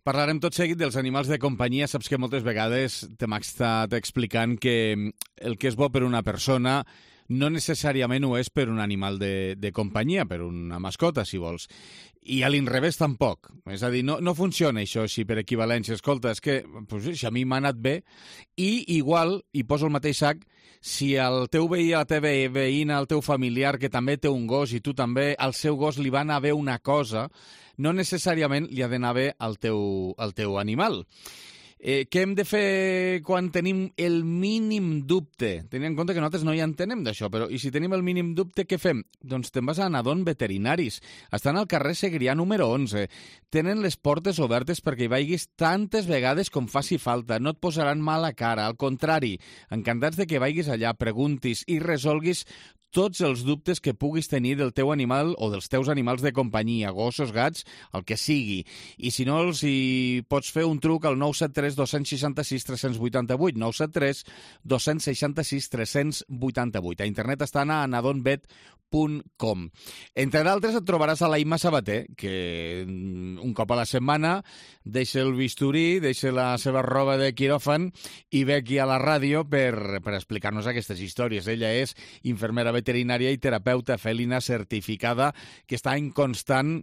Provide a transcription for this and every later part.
Parlarem tot seguit dels animals de companyia. Saps que moltes vegades t'hem estat explicant que el que és bo per una persona no necessàriament ho és per un animal de companyia, per una mascota, si vols. I a l'inrevés tampoc. És a dir, no funciona això així per equivalència. Escolta, és que si a mi m'ha anat bé, i igual, i poso el mateix sac, si el teu veí, la teva veïna, el teu familiar, que també té un gos i tu també, al seu gos li va anar bé una cosa, no necessàriament li ha d'anar bé al teu animal. Què hem de fer quan tenim el mínim dubte? Tenint en compte que nosaltres no hi entenem d'això, però i si tenim el mínim dubte, què fem? Doncs te'n vas a Nadon Veterinaris. Estan al carrer Segrià número 11. Tenen les portes obertes perquè hi vagis tantes vegades com faci falta. No et posaran mala cara, al contrari. Encantats de que vagis allà, preguntis i resolguis tots els dubtes que puguis tenir del teu animal o dels teus animals de companyia, gossos, gats, el que sigui. I si no, els hi pots fer un truc al 973 266 388, 973 266 388. A internet estan a nadonvet.com. Entre d'altres et trobaràs a la Imma Sabater, que un cop a la setmana deixa el bisturí, deixa la seva roba de quiròfan i ve aquí a la ràdio per explicar-nos aquestes històries. Ella és infermera veterinària i terapeuta felina certificada, que està en constant,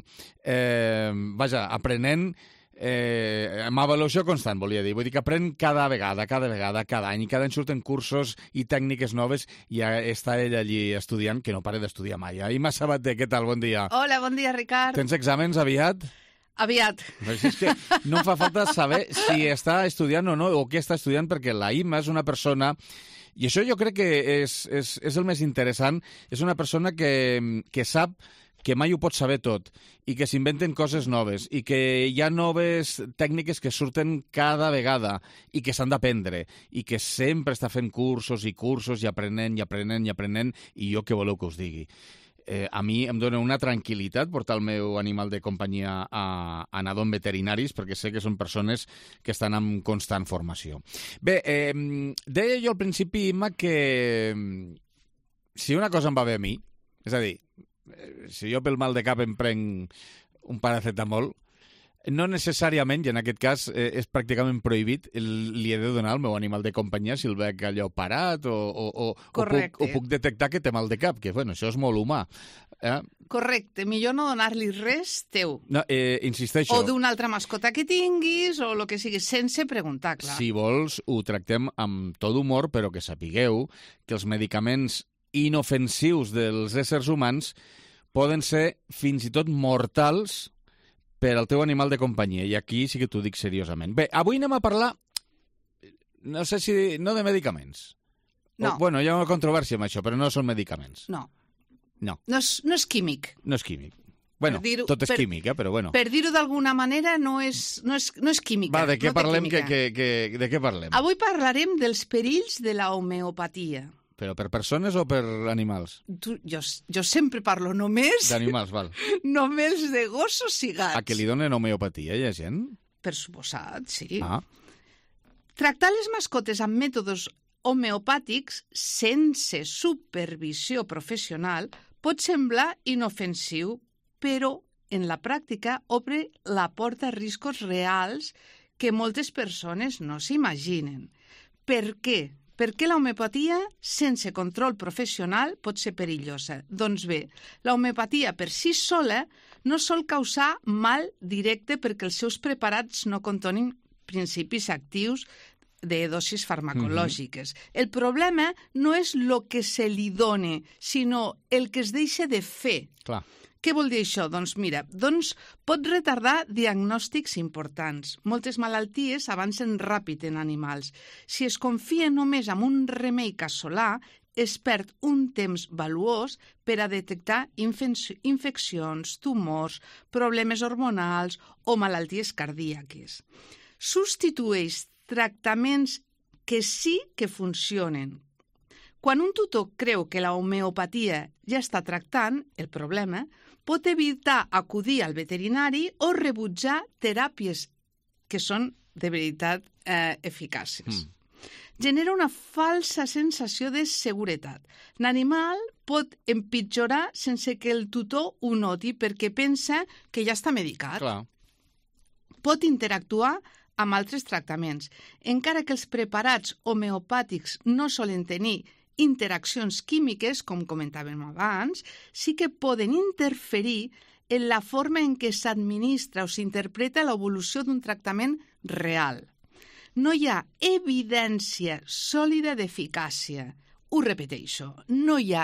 aprenent, amb avaluació constant, volia dir. Vull dir que aprèn cada vegada, cada any, i cada any surten cursos i tècniques noves, i ja està ella allí estudiant, que no para d'estudiar mai. Imma Sabater, què tal? Bon dia. Hola, bon dia, Ricard. Tens exàmens aviat? Aviat. És que no em fa falta saber si està estudiant o no, o què està estudiant, perquè la Imma és una persona, i això jo crec que és el més interessant, és una persona que sap que mai ho pot saber tot, i que s'inventen coses noves, i que hi ha noves tècniques que surten cada vegada, i que s'han d'aprendre, i que sempre està fent cursos, i aprenent, i jo què voleu que us digui? A mi em dona una tranquil·litat portar el meu animal de companyia a Nadon Veterinaris, perquè sé que són persones que estan en constant formació. Bé, deia jo al principi, Imma, que si una cosa em va bé a mi, és a dir, si jo pel mal de cap em prenc un paracetamol, no necessàriament, i en aquest cas és pràcticament prohibit, li he de donar al meu animal de companyia si el veig allò parat o puc detectar que té mal de cap, que bueno, això és molt humà. Correcte, millor no donar-li res teu. No, insisteixo. O d'una altra mascota que tinguis, o el que sigui, sense preguntar, clar. Si vols, ho tractem amb tot humor, però que sapigueu que els medicaments inofensius dels éssers humans poden ser fins i tot mortals per al teu animal de companyia, i aquí sí que t'ho dic seriosament. Bé, avui anem a parlar, no sé si, no de medicaments. No. Bueno, hi ha una controvèrsia amb això, però no són medicaments. No. No. No és químic. No és químic. Bueno, tot és químic, però bueno. Per dir-ho d'alguna manera, no és química. Va, de què parlem? De què parlem? Avui parlarem dels perills de la homeopatia. Però per persones o per animals? Jo sempre parlo només... D'animals, val. Només de gossos i gats. A què li donen homeopatia, hi ha gent? Per suposat, sí. Ah. Tractar les mascotes amb mètodes homeopàtics sense supervisió professional pot semblar inofensiu, però en la pràctica obre la porta a riscos reals que moltes persones no s'imaginen. Per què? Per què la homeopatia sense control professional pot ser perillosa? Doncs bé, la homeopatia per si sola no sol causar mal directe perquè els seus preparats no contonin principis actius de dosis farmacològiques. El problema no és el que se li dona, sinó el que es deixa de fer. Clar. Què vol dir això? Doncs mira, pot retardar diagnòstics importants. Moltes malalties avancen ràpid en animals. Si es confia només en un remei casolà, es perd un temps valuós per a detectar infeccions, tumors, problemes hormonals o malalties cardíaques. Substitueix tractaments que sí que funcionen. Quan un tutor creu que la homeopatia ja està tractant el problema, pot evitar acudir al veterinari o rebutjar teràpies que són de veritat eficaces. Genera una falsa sensació de seguretat. L'animal pot empitjorar sense que el tutor ho noti perquè pensa que ja està medicat. Clar. pot interactuar amb altres tractaments. Encara que els preparats homeopàtics no solen tenir interaccions químiques, com comentàvem abans, sí que poden interferir en la forma en què s'administra o s'interpreta l'evolució d'un tractament real. No hi ha evidència sòlida d'eficàcia. Ho repeteixo, no hi ha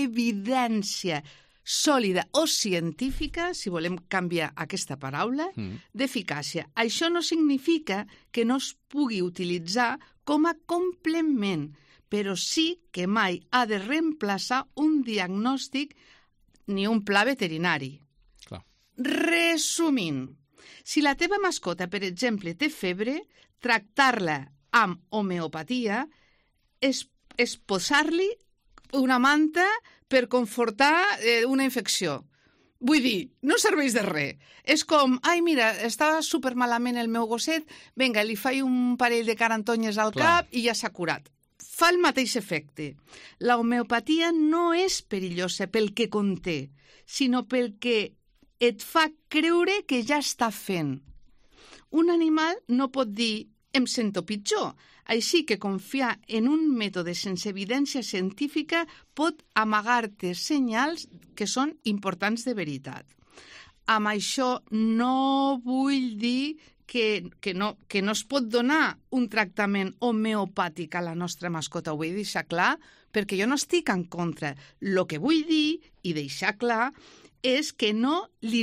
evidència sòlida o científica, si volem canviar aquesta paraula, d'eficàcia. Això no significa que no es pugui utilitzar com a complement, però sí que mai ha de reemplaçar un diagnòstic ni un pla veterinari. Clar. Resumint, si la teva mascota, per exemple, té febre, tractar-la amb homeopatia és posar-li una manta per confortar una infecció. Vull dir, no serveix de res. És com, ai, mira, està supermalament el meu gosset, vinga, li faig un parell de carantonyes al cap i ja s'ha curat. Fa el mateix efecte. La homeopatia no és perillosa pel que conté, sinó pel que et fa creure que ja està fent. Un animal no pot dir, em sento pitjor, així que confiar en un mètode sense evidència científica pot amagar-te senyals que són importants de veritat. Amb això no vull dir que no es pot donar un tractament homeopàtic a la nostra mascota. Ho vull deixar clar perquè jo no estic en contra. El que vull dir i deixar clar és que no li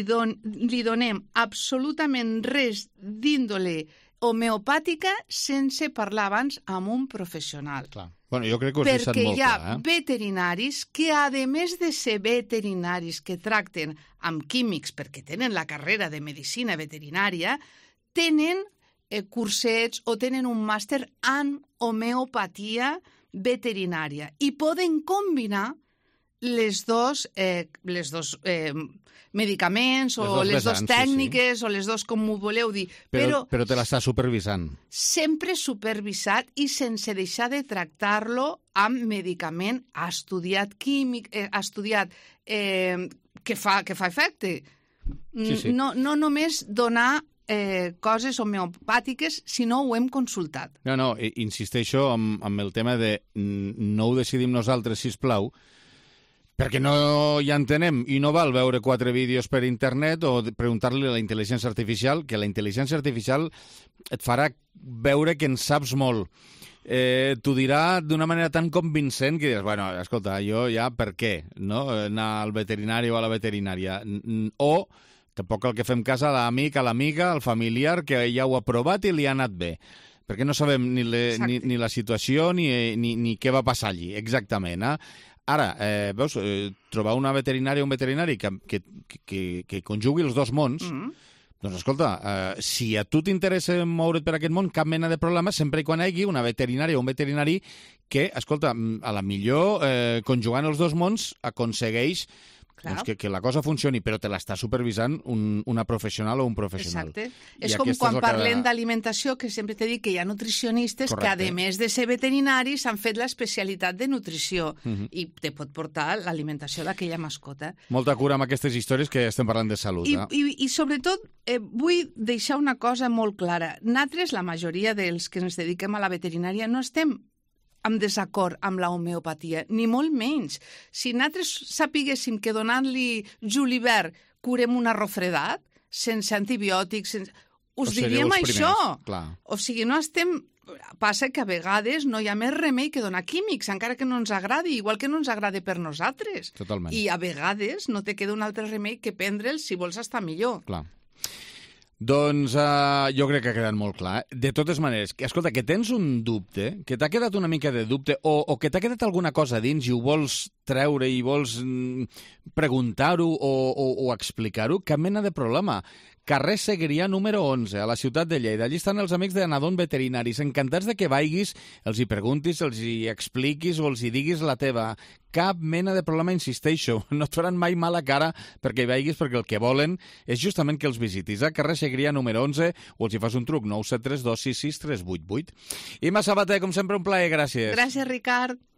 donem absolutament res d'índole homeopàtica sense parlar abans amb un professional. Clar. Bueno, jo crec que ho has deixat molt clar. Perquè hi ha veterinaris que, a més de ser veterinaris que tracten amb químics perquè tenen la carrera de medicina veterinària, tenen cursets o tenen un màster en homeopatia veterinària i poden combinar les dos medicaments o les dos tècniques o les dos, com ho voleu dir. Però te l'està supervisant. Sempre supervisat i sense deixar de tractar-lo amb medicament estudiat químic, estudiat que fa efecte. Sí. No només donar coses homeopàtiques, si no ho hem consultat. No, insisteixo amb el tema de no ho decidim nosaltres, sisplau, perquè no hi entenem i no val veure 4 vídeos per internet o preguntar-li a la intel·ligència artificial, que la intel·ligència artificial et farà veure que en saps molt. T'ho dirà d'una manera tan convincent que diràs, bueno, escolta, jo ja per què, no? Anar al veterinari o a la veterinària. O tampoc el que fem cas a l'amic, a l'amiga, al familiar, que ja ho ha provat i li ha anat bé. Perquè no sabem ni la situació ni què va passar allí, exactament. Ara, veus, trobar una veterinària o un veterinari que conjugui els dos mons, doncs escolta, si a tu t'interessa moure't per aquest món, cap mena de problema, sempre i quan hi hagi una veterinària o un veterinari que, escolta, a la millor, conjugant els dos mons, aconsegueix doncs que la cosa funcioni, però te l'està supervisant una professional o un professional. Exacte. És com quan parlem d'alimentació, que sempre t'he dit que hi ha nutricionistes que, a més de ser veterinaris, han fet l'especialitat de nutrició i te pot portar l'alimentació d'aquella mascota. Molta cura amb aquestes històries que estem parlant de salut. I sobretot, vull deixar una cosa molt clara. Nosaltres, la majoria dels que ens dediquem a la veterinària, no estem en desacord amb la homeopatia, ni molt menys. Si nosaltres sapiguéssim que donant-li julivert curem un arrofredat, sense antibiòtics, us diríem això. O sigui, no estem... Passa que a vegades no hi ha més remei que donar químics, encara que no ens agradi, igual que no ens agrada per nosaltres. Totalment. I a vegades no te queda un altre remei que prendre'ls si vols estar millor. Clar. Doncs jo crec que ha quedat molt clar. De totes maneres, escolta, que tens un dubte, que t'ha quedat una mica de dubte, o que t'ha quedat alguna cosa dins i ho vols treure i vols preguntar-ho o explicar-ho, cap mena de problema. Carrer Segrià número 11, a la ciutat de Lleida. Allí estan els amics de Anadon Veterinaris. Encantats de que vagis, els hi preguntis, els hi expliquis o els hi diguis la teva. Cap mena de problema, insisteixo. No et faran mai mala cara perquè hi vagis, perquè el que volen és justament que els visitis. A Carrer Segrià número 11 o els hi fas un truc, 973 266 388. Imma Sabater, com sempre, un plaer. Gràcies. Gràcies, Ricard.